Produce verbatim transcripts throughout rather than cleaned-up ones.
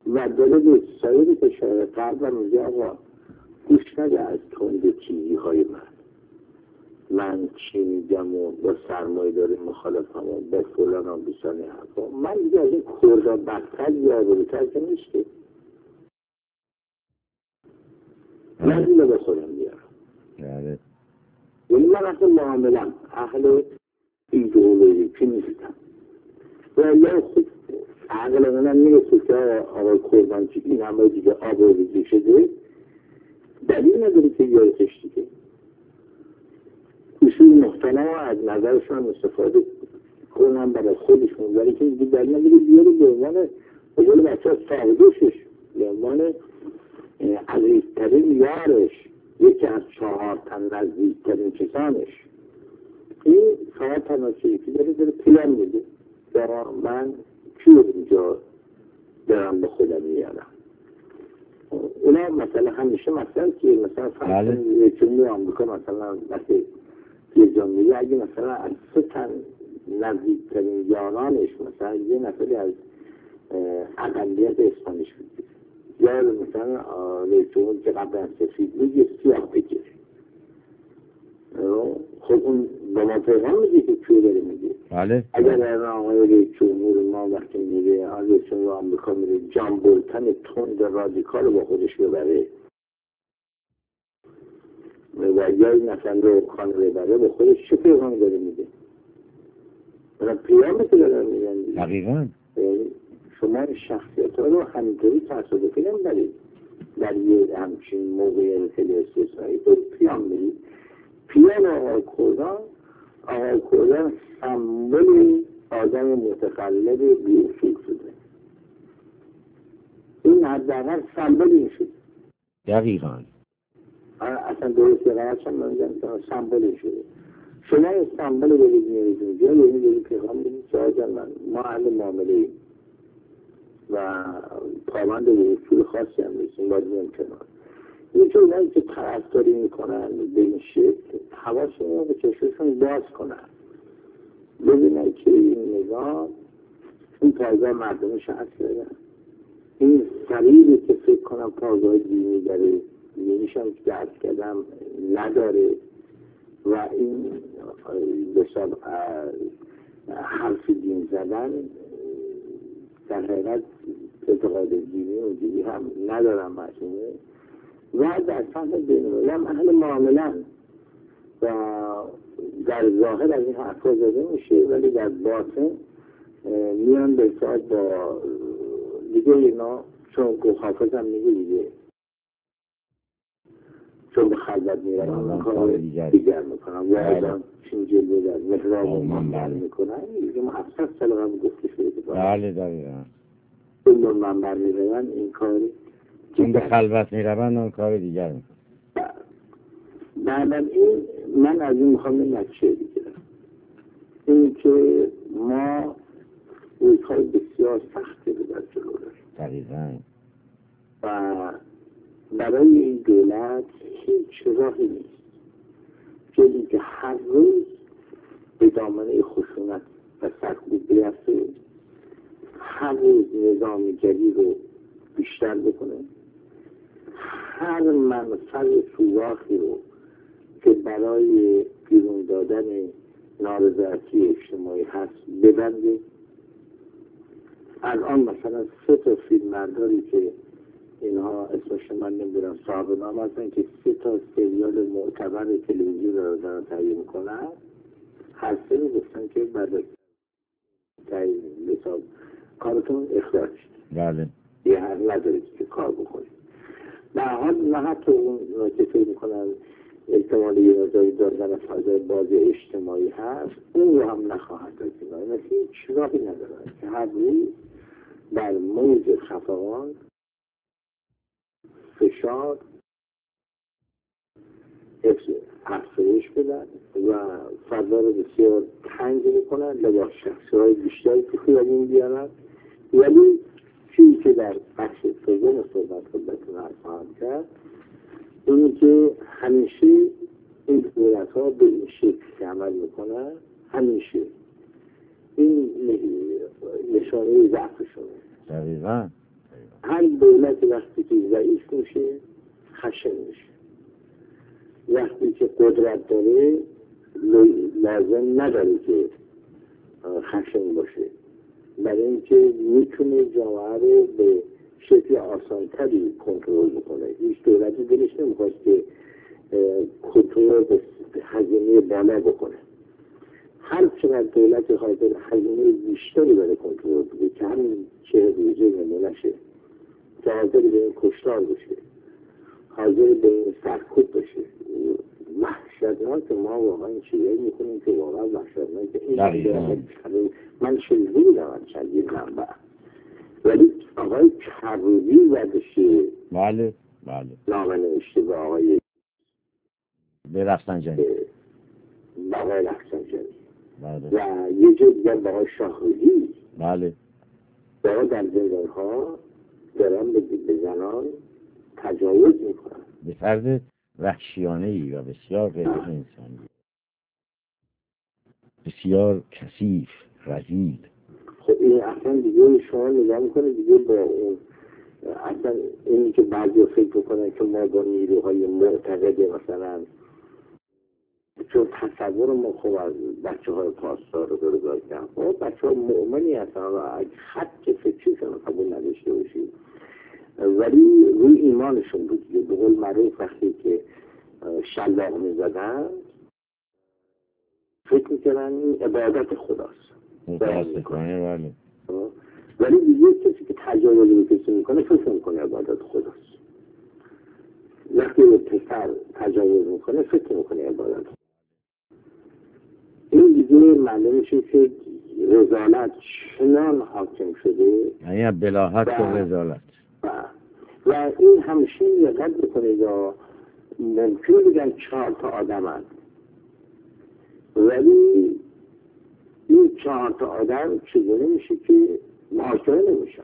و داره به سایر کشور غرب و میگه آقا گوش نده از تند چیزی های من من چی میگم و با سرمایه داره مخالفم و با فلان هم بسانه حرفا من دیگه از این کرده بدتر یا بروتر که نیسته من اینو به خودم بیارم یعنی من اصلا معاملم اهل ایدئولوژی که نیستم و یا خود عقل منم میرسه که آقای کربانچی این همه دیگه آبادی شده دلیل نداره که یادش دیگه اصول محترم از نظرشون استفاده کنم برای خودشون ولی که دیگه دلیل نداره بیاره به عنوان بجای بچه ها ساودوشش به عنوان عزیزترین یارش یکی از چهار تن نزدیکترین کسانش این فقط تناسیه که داره داره پیان میده در من کیو اینجا دارم به خودم میارم اونا مثلا همیشه مثلا که مثلا فرصن چونی آمریکا مثلا مثل یه جامعه اگه مثلا از سه تن نزدیکترین یارانش مثلا یه نفری از اقلیت اسپانیش بگیر یا مثلا رئیس جمهور که قبلا سفید میگه سیاه بگیر خب اون با ما پیغام میگه که کیو داره میگه بله اگر آقای رئیس جمهور ما وقتی میگه رئیس جمهور آمریکا میره جان بولتن تند رادیکال با خودش ببره و یا این نفر رو خانه ببره با خودش چه پیغام داره میده برای پیامی که داره میگن دقیقا شما شخصیت ها رو همینطوری تصادفی نمیبرید در یه همچین موقع خیلی استثنایی تو پیام میدید پیام آقای کردان آقای کردان سمبل آدم متخلب بی اصول شده این حداقل سمبل این شد دقیقا اصلا درست غلط هم من میگم سمبل این شده شما سمبل رو برید میارید اونجا یعنی برید پیغام میدید که آجان من ما اهل معامله ایم و پابند به اصول خاصی هم نیستیم باید میم کنار این که اونایی که طرفداری میکنن به این شکل حواشون رو به چشمشون باز کنن ببینن که این نظام این پایگاه مردمش هست کردن این سریعی که فکر کنم پایگاه دینی داره دینیش هم که درد کردم نداره و این بساب حرف دین زدن در حقیقت اعتقاد دینی و دینی هم ندارم مجموعه و در سطح بین‌المللی هم اهل معامله‌اند و در ظاهر از این حرفا زده میشه ولی در باطن میان به ساعت با دیگه اینا چون که حافظ هم میگه دیگه چون به خلوت میرن اون کار دیگر میکنن و آدم چین جلوه در محراب و منبر میکنن دیگه ما هفتصد سال هم گفته شده بله دقیقا اون به منبر میرن این کاری چون به خلوت میرن اون کار دیگر میکنن بعدم این من از این میخوام این نتیجه بگیرم این که ما روزهای بسیار سختی رو در جلو داریم دقیقا و برای این دولت هیچ راهی نیست جزی که هر روز به دامنه خشونت و سرکوب بیفته هر روز نظام جدید رو بیشتر بکنه هر منفذ سوراخی رو که برای بیرون دادن نارضایتی اجتماعی هست ببنده الان مثلا سه تا فیلم برداری که اینها اسمش من نمیدونم صاحب نام هستن که سه تا سریال معتبر تلویزیون رو دارن تهیه میکنن هر سه رو گفتن که بعد تهیه بساب کارتون اخراج شد بله یه هر ندارید که کار بکنید در حال نه حتی اون که فکر میکنن احتمال یه نظاری دادن فضای باز اجتماعی هست اون رو هم نخواهد داشت مثل هیچ راهی ندارن که هر روز بر موج خفقان فشار افزایش بدن و فضا رو بسیار تنگ میکنن لباس شخصی های بیشتری که خیالین بیارن ولی چیزی که در بخش سوم صحبت خودتون عرض خواهم کرد اینه که همیشه این دولت ها به این شکل عمل میکنن همیشه این نشانه ضعفشونه دقیقا هر دولت وقتی که ضعیف میشه خشن میشه، وقتی که قدرت داره لازم نداره که خشن باشه، برای اینکه میتونه جامعه رو به شکل آسانتری کنترل بکنه. هیچ دولتی دلش نمیخواست که کنترل به هزینه بالا بکنه. هر چقدر دولت حاضر هزینه بیشتری برای کنترل بده که همین چه روزه نمونشه، که حاضر به این کشتار بشه، حاضر به این سرکوب بشه، وحشتناک. ما واقعا این چیزایی میکنیم که واقعا وحشتناک. این من شنیده بودم از چندین منبع، ولی آقای کروبی وردشی بله بله نامه نوشته به آقای به رفسنجانی به آقای رفسنجانی بله. و یه جور دیگر به آقای شاهروزی بله دارا در زندان ها دارن به زنان تجاوز میکنن به طرز وحشیانه ای و بسیار غیر انسانی، بسیار کثیف، رذیل. خب این اصلا دیگه شما نگاه میکنه دیگه با اون اصلا اینی که بعضی فکر بکنن که ما با نیروهای معتقده مثلا، چون تصور ما خب از بچه های پاسدار رو داره کردن، خب بچه ها مؤمنی هستن و اگه خط فکریشون قبول نداشته باشید، ولی روی ایمانشون بود. به قول معروف وقتی که شلاق میزدن فکر میکنن این عبادت خداست، متاسفانه بله. ولی دیگه کسی که تجاوز به کسی میکنه فکر میکنه عبادت خداست. وقتی به پسر تجاوز میکنه فکر میکنه عبادت خداست. این دیگه معلوم میشه که رذالت چنان حاکم شده، یعنی بلاحت و رذالت، و, و این همیشه یقت بکنه یا ممکن بگن چهار تا آدم هست، ولی این چهار تا آدم چیزی میشه که محاکمه نمیشن،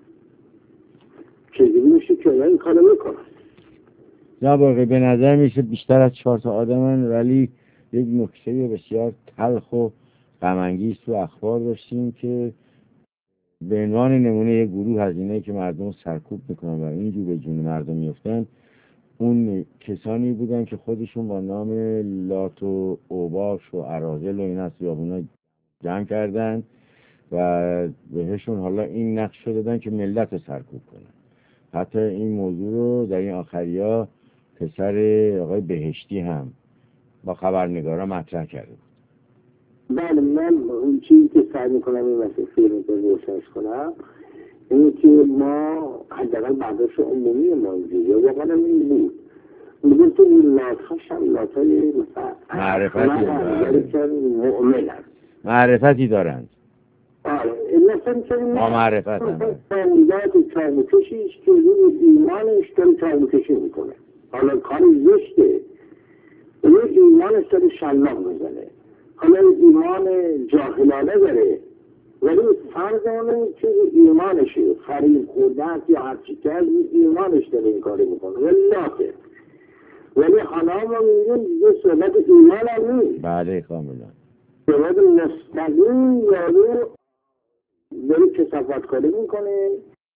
چیزی میشه که این کارو میکنن. نه باقی به نظر میشه بیشتر از چهار تا آدمن، ولی یک نکته بسیار تلخ و غم‌انگیز تو اخبار داشتیم که به عنوان نمونه یک گروه هزینه‌ای که مردم سرکوب میکنن و اینجور به جون مردم میفتن، اون کسانی بودن که خودشون با نام لات و اوباش و اراذل و این از خیابونا جمع کردن و بهشون حالا این نقش شده دادن که ملت رو سرکوب کنن. حتی این موضوع رو در این آخریا پسر آقای بهشتی هم با خبرنگارا مطرح کرده بود. بله، من اون چیزی که سعی میکنم این مسئله رو روشنش کنم اینه که ما حداقل برداشت عمومی ما اینجوریه، واقعا این بود میگم تو این لات‌هاش هم لات‌های معرفتی دارند، معرفتی دارند. آره مثلا که ما معرفت هم دارند چارمکشیش که روی ایمانش داره چارمکشی میکنه، حالا کاری زشته، روی ایمانش داره شلاق میزنه، حالا ایمان جاهلانه داره، ولی فرض آنه که ایمانشه فریب خوردن یا هرچی کرد ایمانش داره این کاری میکنه، ولی لاته. ولی حالا ما میگیم یه صحبت ایمان هم نیست. بله کاملا صحبت مستقیم یارو داره کثافت کاری میکنه.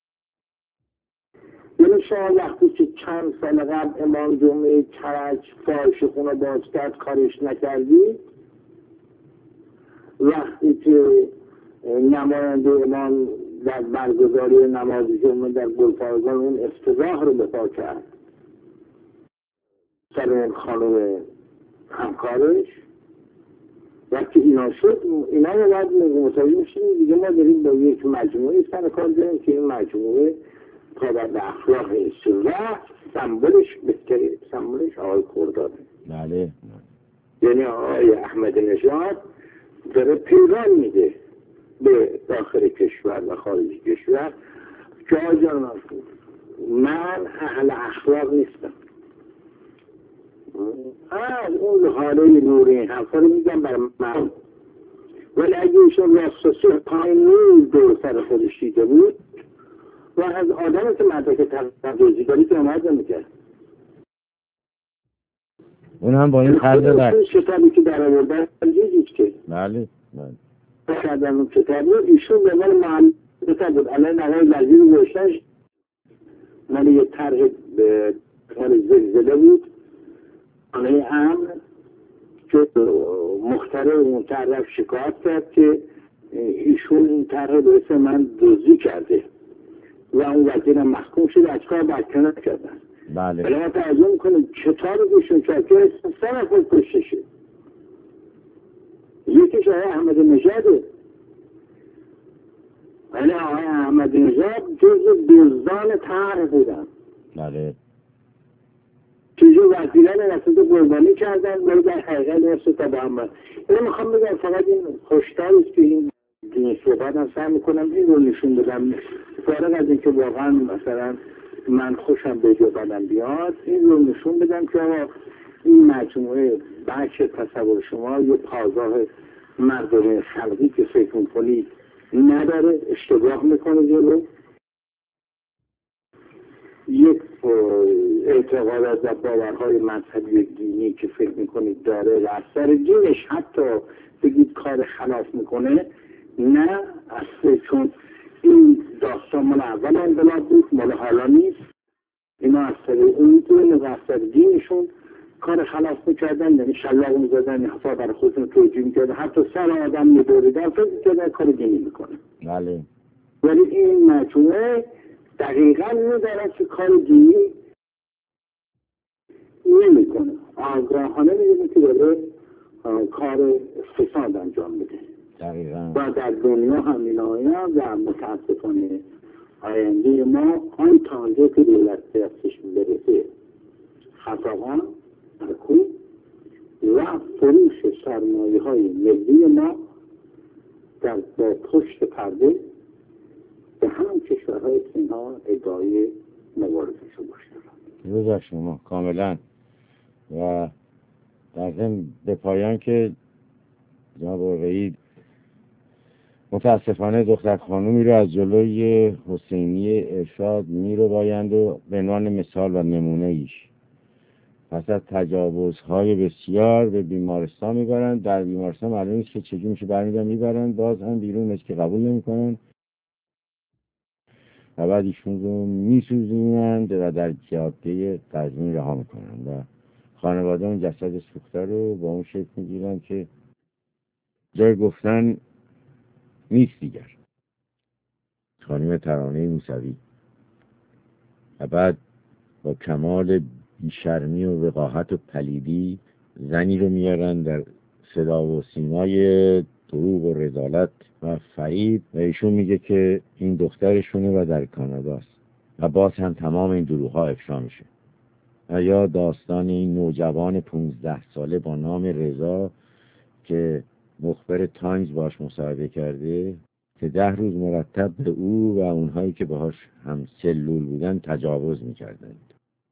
یعنی شما وقتی که چند سال قبل امام جمعه کرج فاحش خونه باز کرد کارش نکردی، وقتی که نماینده امام در برگزاری نماز جمعه در گلپایگان اون افتضاح رو بپا کرد سر اون خانم همکارش، وقتی اینا شد اینا رو باید متوجه میشیم دیگه ما داریم با یک مجموعه سر کار داریم که این مجموعه پابرد اخلاق نیست و سمبولش بهتره، سمبولش آقای کردانه. بله یعنی آقای احمد نژاد داره پیغام میده به داخل کشور و خارج کشور که آجان من اهل اخلاق نیستم. از اون حاله نوری این حرفا رو میگم برای من، ولی اگه ایشون راستاسی پایین دور سر خودش دیده بود و از آدم که مدرک تردوزی داری که امید نمیکرد، اون هم با این خرده بر کتابی که در آوردن یه که بله بله کردن اون کتابی ایشون به من معلومه بود الان نهای وزیر گوشتنش من یه طرح مال زلزله بود، خانه امن که مخترع اون طرح شکایت کرد که ایشون این طرح به اسم من دزدی کرده و اون وزیرم محکوم شد، از کار برکنار کردن. بله. ولی ما تعجب میکنیم چطور ایشون کرد که سه نفر کشته شد. یکیش آقای احمدی نژاده. ولی آقای احمدی نژاد جز دزدان طرح بودن. بله. چیزی وزیران رسید قربانی کردن ولی در حقیقت نرسید تا به هم. اینو میخوام بگم فقط این خوشتر است که این دین صحبت هم سعی میکنم این رو نشون بدم، فارغ از اینکه واقعا مثلا من خوشم به جا بدم بیاد، این رو نشون بدم که آقا این مجموعه بچه تصور شما یه پازاه مردم خلقی که فکر میکنید نداره، اشتباه میکنه جلو یک اعتقادات و باورهای مذهبی دینی که فکر میکنید داره و از سر دینش حتی بگید کار خلاف میکنه. نه اصلا، چون این داستان مال اول انقلاب بود، مال حالا نیست. اینا از سر اون دین و از سر دینشون کار خلاف میکردن، یعنی شلاق میزدن، حتی برای خودشون توجیه میکردن، حتی سر آدم میبریدن، فکر میکردن کار دینی میکنه. بله. ولی این مجموعه دقیقا میدارد که کار دینی نمیکنه، آگاهانه میدونه که داره کار فساد انجام میده. دقیقا. و در دنیا همین آیا و متاسفانه آینده ما آن تانجه که دولت دستش برسه خفقان، ترکون و فروش سرمایه های ملی ما در با پشت پرده به همون کشورهای که اینها ادعای مبارزه‌شو باشن. روز شما کاملا. و در ضمن به پایان که جناب رئیس متاسفانه دختر خانومی رو از جلوی حسینی ارشاد می رو بایند و به عنوان مثال و نمونه ایش پس از تجاوزهای بسیار به بیمارستان میبرند. در بیمارستان معلوم نیست که چجوری میشه برمیدن میبرند، باز هم بیرون است که قبول نمیکنن و بعد ایشون رو میسوزونند و در جاده قزوین رها میکنند و خانواده اون جسد سوخته رو با اون شکل میگیرن که جای گفتن نیست دیگر. خانم ترانه موسوی و بعد با کمال بیشرمی و وقاحت و پلیدی زنی رو میارن در صدا و سیمای دروغ و رذالت و فریب و ایشون میگه که این دخترشونه و در کاناداست و باز هم تمام این دروغ ها افشا میشه. و یا داستان این نوجوان پونزده ساله با نام رضا که مخبر تایمز باش مصاحبه کرده که ده روز مرتب به او و اونهایی که باهاش هم سلول بودن تجاوز میکردند.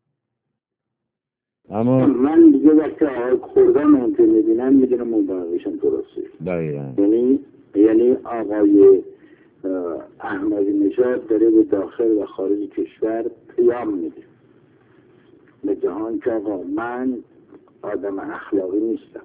اما من دیگه وقتی آقای خوردن اون که میبینم میدونم اون باقیشم درسته. دقیقا. یعنی یعنی آقای احمدی نژاد داره به داخل و خارج کشور پیام میده به جهان که آقا من آدم اخلاقی نیستم،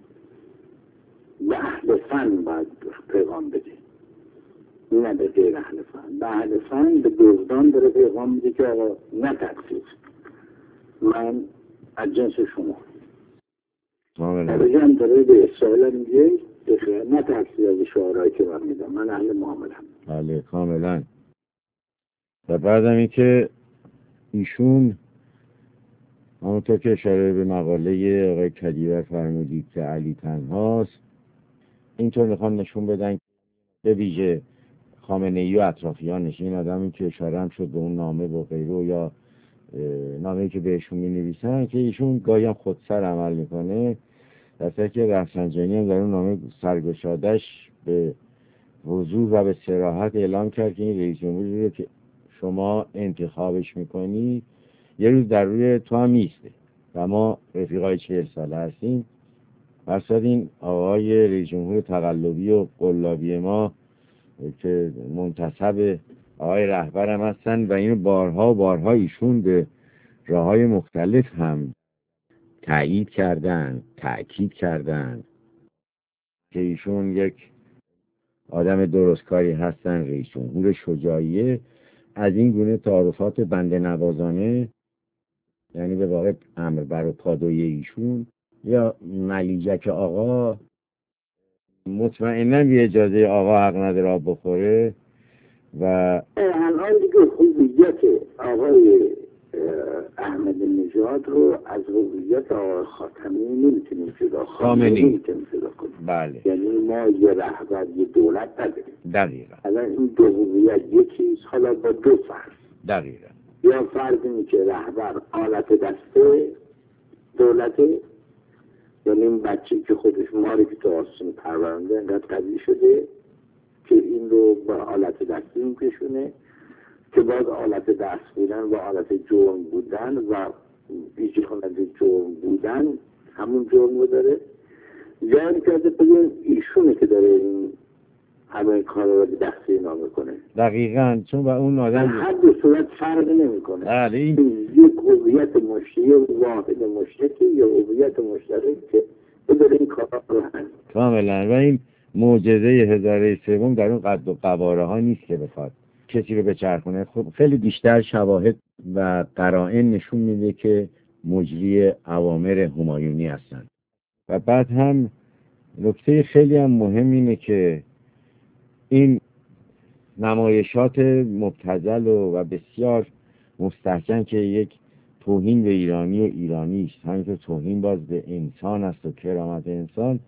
به اهل فن باید پیغام بده، نه به غیر اهل فن. به اهل فن به دزدان داره پیغام میده که آقا نترسید، من از جنس شما. خارجی هم داره به اسرائیل میگه نترسید از شعارهایی که من میدم، من اهل معاملم. بله کاملا. و بعدم این که ایشون همونطور که اشاره به مقاله آقای کدیور فرمودید که علی تنهاست، اینطور میخوان نشون بدن به ویژه خامنه‌ای و اطرافیانش، این آدمی که اشاره هم شد به اون نامه و غیره یا نامه‌ای که بهشون می نویسن که ایشون گاهی هم خودسر عمل میکنه، در صورتی که رفسنجانی هم در اون نامه سرگشادش به وضوح و به صراحت اعلام کرد که این رئیس جمهوری رو که شما انتخابش میکنی یه روز در روی تو هم میسته و ما رفیقای چهل ساله هستیم. فرصد این آقای رئیس جمهور تقلبی و قلابی ما که منتصب آقای رهبرم هستن و اینو بارها و بارها ایشون به راههای مختلف هم تایید کردن، تأکید کردن که ایشون یک آدم درستکاری هستن، رئیس جمهور شجاعیه از این گونه تعارفات بنده نوازانه، یعنی به واقع امر بر و پادوی ایشون یا ملیجک آقا، مطمئنا بی اجازه آقا حق نداره آب بخوره. و الان دیگه هویت آقای احمد نژاد رو از هویت آقای خاتمی نمیتونیم جدا خامنه‌ای نمیتونیم جدا کنیم. بله. یعنی ما یه رهبر یه دولت نداریم. دقیقا. الان این دو هویت یکیست، حالا با دو فرض. دقیقا. یا فرض اینه که رهبر آلت دسته دولته، یعنی این بچه که خودش ماری که تو آسون پرورنده انقدر قوی شده که این رو با آلت دستی میکشونه، که باز آلت دست بودن و آلت جرم بودن و ایجی کننده جرم بودن همون جرم رو داره. یا این که بگیم ایشونه که داره این همه کار رو دستی نامه کنه. دقیقاً، چون با اون آدم هر دو صورت فرق نمی کنه. بله. این یک هویت مشترک واحد مشترکی یا هویت مشترک که داره این کار رو هست. کاملا. و این معجزه هزاره سوم در اون قد و قواره ها نیست که بخواد کسی رو بچرخونه. خب خیلی بیشتر شواهد و قرائن نشون میده که مجری اوامر همایونی هستن. و بعد هم نکته خیلی هم مهم اینه که این نمایشات مبتذل و, و بسیار مستحکم که یک توهین به ایرانی و ایرانی است، همینطور توهین باز به انسان است و کرامت انسان،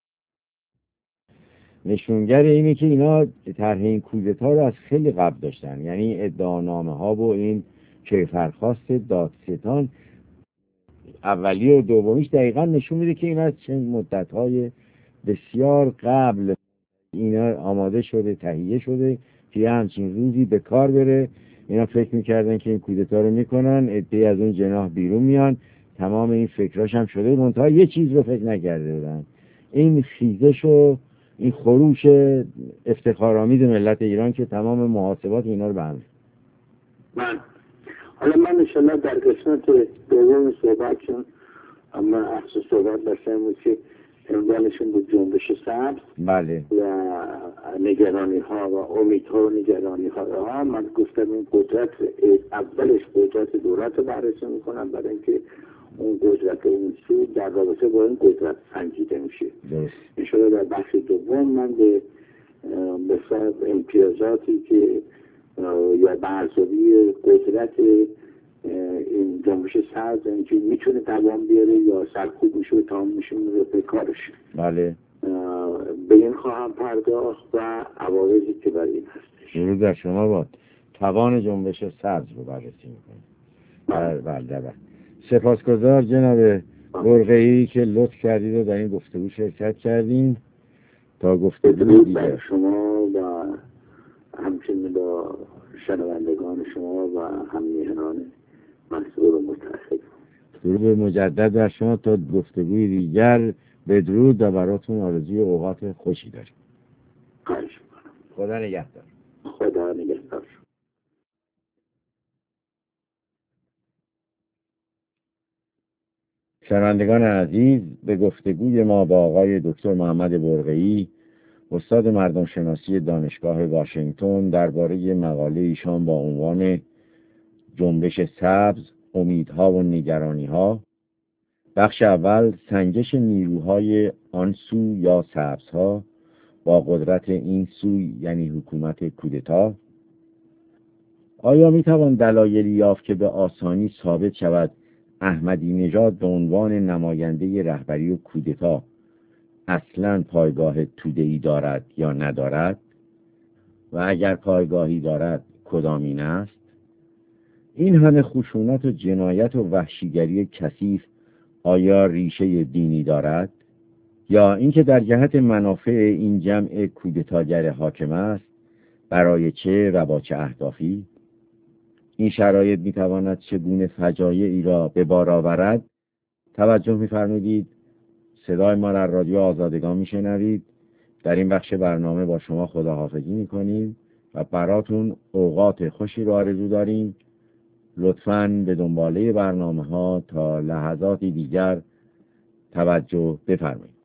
نشونگر اینه که اینا طرح این کودتا رو از خیلی قبل داشتن. یعنی ادعانامه ها و این کیفرخواست دادستان اولی و دومیش دقیقا نشون میده که اینا از چند مدت های بسیار قبل اینا آماده شده، تهیه شده که یه همچین روزی به کار بره. اینا فکر میکردن که این کودتا رو میکنن، عده‌ای از اون جناح بیرون میان، تمام این فکراش هم شده، منتها یه چیز رو فکر نکرده بودن، این خیزش و این خروش افتخارآمیز ملت ایران که تمام محاسبات اینا رو به هم. من حالا من انشالله در قسمت دوم صحبت چون اما احساس صحبت داشتم بود که عنوانشون بود جنبش سبز. بله. و نگرانی ها و امیدها و نگرانی ها. من گفتم این قدرت اولش قدرت دولت رو بررسی میکنم، برای اینکه اون قدرت اون سو در رابطه با این قدرت سنجیده میشه. انشالله در بخش دوم من به بسیار امتیازاتی که یا برزوی قدرت این جنبش سبز اینکه میتونه دوام بیاره یا سرکوب میشه و تمام میشه به کارش. بله. به این خواهم پرداخت و عوارضی که برای این هستش. درود در شما باد. توان جنبش سبز رو بررسی میکنیم. بله بله بله. سپاسگزار جناب برقعی که لطف کردید و در این گفتگو شرکت کردین. تا گفتگو دیگر شما و همچنین با شنوندگان شما و هم‌میهنان مسئول و متأخر. درود مجدد بر شما تا گفتگوی دیگر. بدرود و براتون آرزوی اوقات خوشی داریم. خواهش می‌کنم. خدا نگهدار. خدا نگهدار. شنوندگان عزیز، به گفتگوی ما با آقای دکتر محمد برقعی، استاد مردم شناسی دانشگاه واشنگتن، درباره مقاله ایشان با عنوان جنبش سبز، امیدها و نگرانی‌ها، بخش اول سنجش نیروهای آن سو یا سبزها با قدرت این سو یعنی حکومت کودتا. آیا میتوان دلایلی یافت که به آسانی ثابت شود احمدی نژاد به عنوان نماینده رهبری و کودتا اصلاً پایگاه توده‌ای دارد یا ندارد؟ و اگر پایگاهی دارد کدامین است؟ این همه خشونت و جنایت و وحشیگری کثیف آیا ریشه دینی دارد؟ یا اینکه در جهت منافع این جمع کودتاگر حاکم است، برای چه و با چه اهدافی؟ این شرایط میتواند چگونه فجایعی را به بار آورد؟ توجه می‌فرمایید صدای ما را رادیو آزادگان میشنوید. در این بخش برنامه با شما خداحافظی میکنیم و براتون اوقات خوشی را آرزو داریم. لطفاً به دنباله برنامه ها تا لحظاتی دیگر توجه بفرمایید.